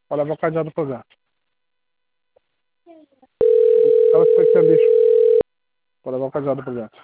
Pode levar o cadeado pro gato. Ela foi que é bicho. Pode levar o cadeado pro gato.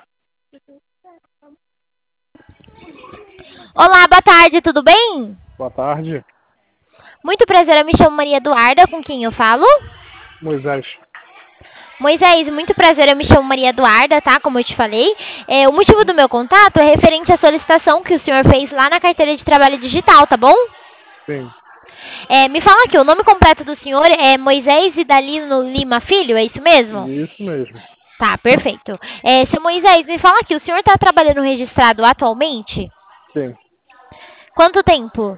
Olá, boa tarde, tudo bem? Boa tarde. Muito prazer, eu me chamo Maria Eduarda, com quem eu falo? Moisés. Moisés, muito prazer, eu me chamo Maria Eduarda, tá? Como eu te falei. O motivo do meu contato é referente à solicitação que o senhor fez lá na carteira de trabalho digital, tá bom? Sim. Me fala aqui, o nome completo do senhor é Moisés Idalino Lima Filho, é isso mesmo? Isso mesmo. Tá, perfeito. Seu Moisés, me fala aqui, o senhor tá trabalhando registrado atualmente? Sim. Quanto tempo?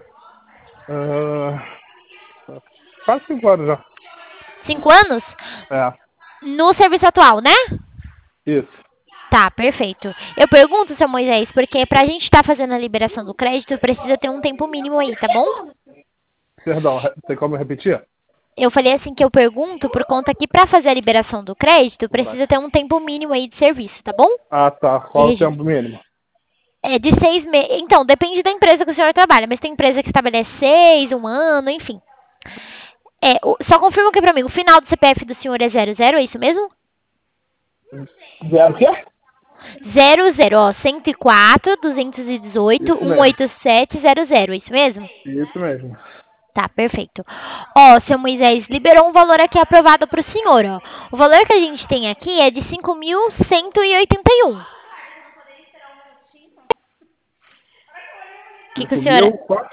Quase 5 anos já. 5 anos? É. No serviço atual, né? Isso. Tá, perfeito. Eu pergunto, seu Moisés, porque pra gente estar fazendo a liberação do crédito, precisa ter um tempo mínimo aí, tá bom? Perdão, tem como repetir? Eu falei assim que eu pergunto por conta que pra fazer a liberação do crédito, precisa ter um tempo mínimo aí de serviço, tá bom? Ah, tá. Qual o tempo mínimo? De 6 meses. Então, depende da empresa que o senhor trabalha, mas tem empresa que estabelece 6, 1 ano, enfim. Só confirma aqui pra mim, o final do CPF do senhor é 00, é isso mesmo? Zero o quê? 00, ó, 104, 218, Isso mesmo. 18700, é isso mesmo? Isso mesmo. Tá, perfeito. Ó, seu Moisés, liberou um valor aqui aprovado pro senhor, ó. O valor que a gente tem aqui é de 5.181. O que o senhor...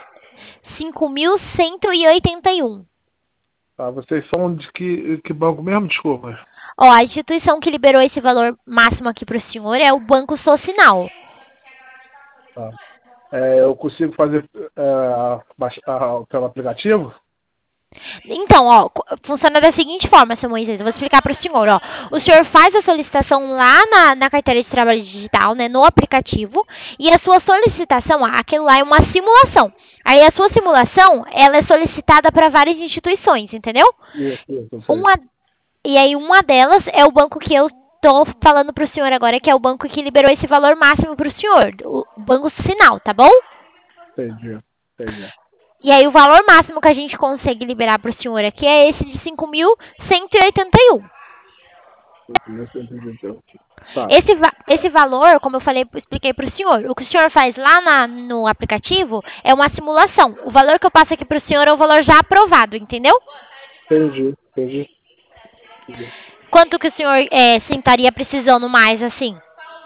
5.181. Tá, vocês são de que banco mesmo? Desculpa. Ó, a instituição que liberou esse valor máximo aqui pro senhor é o Banco Social. Tá. Eu consigo fazer pelo aplicativo? Então, ó, funciona da seguinte forma, seu Moisés, eu vou explicar para o senhor, ó. O senhor faz a solicitação lá na carteira de trabalho digital, né, no aplicativo, e a sua solicitação, aquilo lá é uma simulação. Aí a sua simulação, ela é solicitada para várias instituições, entendeu? Isso. E aí uma delas é o banco que eu tô falando pro senhor agora, que é o banco que liberou esse valor máximo pro senhor, o Banco Sinal, tá bom? Entendi. E aí o valor máximo que a gente consegue liberar para o senhor aqui é esse de 5.181. Tá. Esse valor, como eu falei, expliquei para o senhor, o que o senhor faz lá no aplicativo é uma simulação. O valor que eu passo aqui para o senhor é o valor já aprovado, entendeu? Entendi. Quanto que o senhor estaria precisando mais, assim?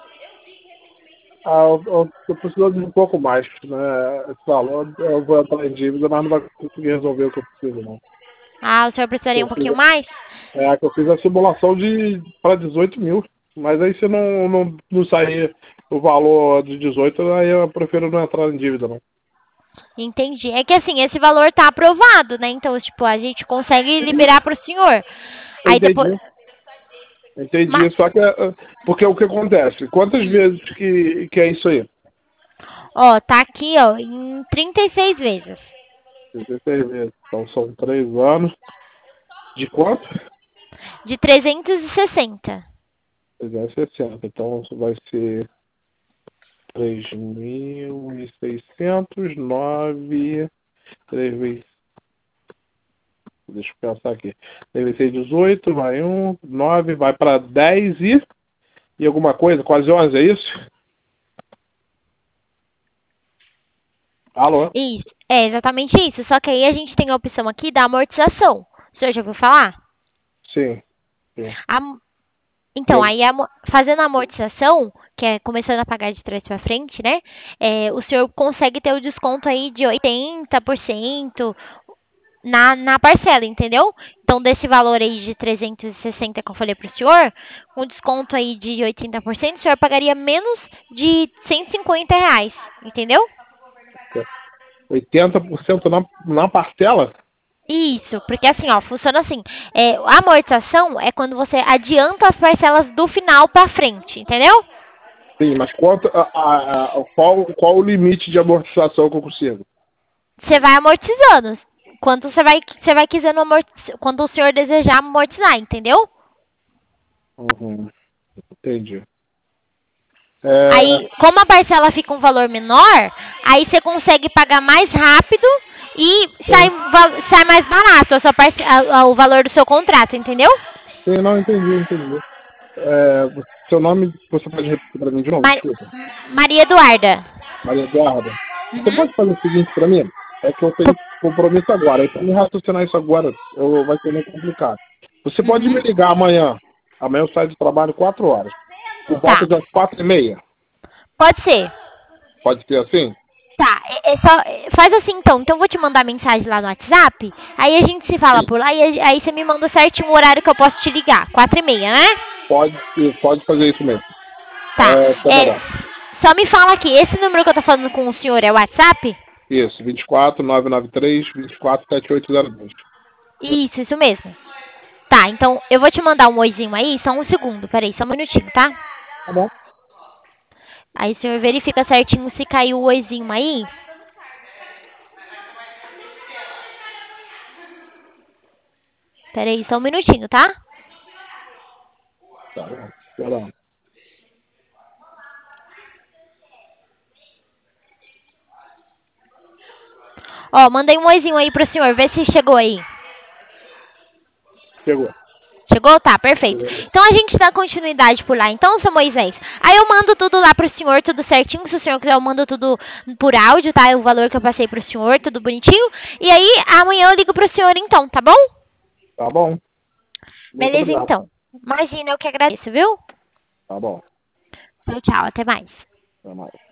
Eu tô precisando de um pouco mais, né? Esse valor, eu vou entrar em dívida, mas não vai conseguir resolver o que eu preciso, não. Ah, o senhor precisaria um pouquinho mais? Que eu fiz a simulação para 18 mil. Mas aí se não sair o valor de 18, aí eu prefiro não entrar em dívida, não. Entendi. É que assim, esse valor tá aprovado, né? Então, tipo, a gente consegue liberar para o senhor. Aí depois... Entendi. Só que porque o que acontece? Quantas vezes que é isso aí? Ó, tá aqui, ó, em 36 vezes. 36 vezes. Então são 3 anos. De quanto? De 360. 360. Então vai ser 3.600, 9, 3 vezes. Deixa eu pensar aqui. Deve ser 18, vai 1, 9, vai para 10 e alguma coisa, quase 11, é isso? Alô? Isso, é exatamente isso. Só que aí a gente tem a opção aqui da amortização. O senhor já ouviu falar? Sim. Então, aí fazendo a amortização, que é começando a pagar de trás para frente, né? O senhor consegue ter o desconto aí de 80% na parcela, entendeu? Então, desse valor aí de 360 que eu falei pro senhor, com desconto aí de 80%, o senhor pagaria menos de R$ 150, entendeu? 80% na parcela? Isso, porque assim, ó, funciona assim. A amortização é quando você adianta as parcelas do final pra frente, entendeu? Sim, mas qual o limite de amortização que eu consigo? Você vai amortizando. Quanto você vai quisendo quando o senhor desejar amortizar, entendeu? Uhum. Entendi. Aí, como a parcela fica um valor menor, aí você consegue pagar mais rápido E sai mais barato o valor do seu contrato, entendeu? Sim, não, entendi. Seu nome, você pode repetir para mim de novo? Ma Desculpa. Maria Eduarda. Maria Eduarda. Você Uhum. pode fazer o seguinte para mim? É que eu tenho compromisso agora. E para me raciocinar isso agora, vai ser meio complicado. Você pode me ligar amanhã. Amanhã eu saio do trabalho 4 horas. Por volta Tá. das 4h30. Pode ser. Pode ser assim? Tá, faz assim então. Então eu vou te mandar mensagem lá no WhatsApp. Aí a gente se fala Sim. por lá e aí você me manda certinho o horário que eu posso te ligar. 4h30, né? Pode fazer isso mesmo. Tá. Tá melhor. Só me fala aqui, esse número que eu tô falando com o senhor é o WhatsApp? Isso, 24 993 24 7802. Isso mesmo. Tá, então eu vou te mandar um oizinho aí, só um segundo, peraí, só um minutinho, tá? Tá bom. Aí o senhor verifica certinho se caiu o oizinho aí. Peraí, só um minutinho, tá? Tá bom. Perdão. Ó, mandei um oizinho aí pro senhor, vê se chegou aí. Chegou. Chegou? Tá, perfeito. Então a gente dá continuidade por lá. Então, seu Moisés, aí eu mando tudo lá pro senhor, tudo certinho. Se o senhor quiser, eu mando tudo por áudio, tá? O valor que eu passei pro senhor, tudo bonitinho. E aí, amanhã eu ligo pro senhor então, tá bom? Tá bom. Muito Beleza, obrigado. então. Imagina, eu que agradeço, viu? Tá bom. Tchau, tchau. Até mais. Até mais.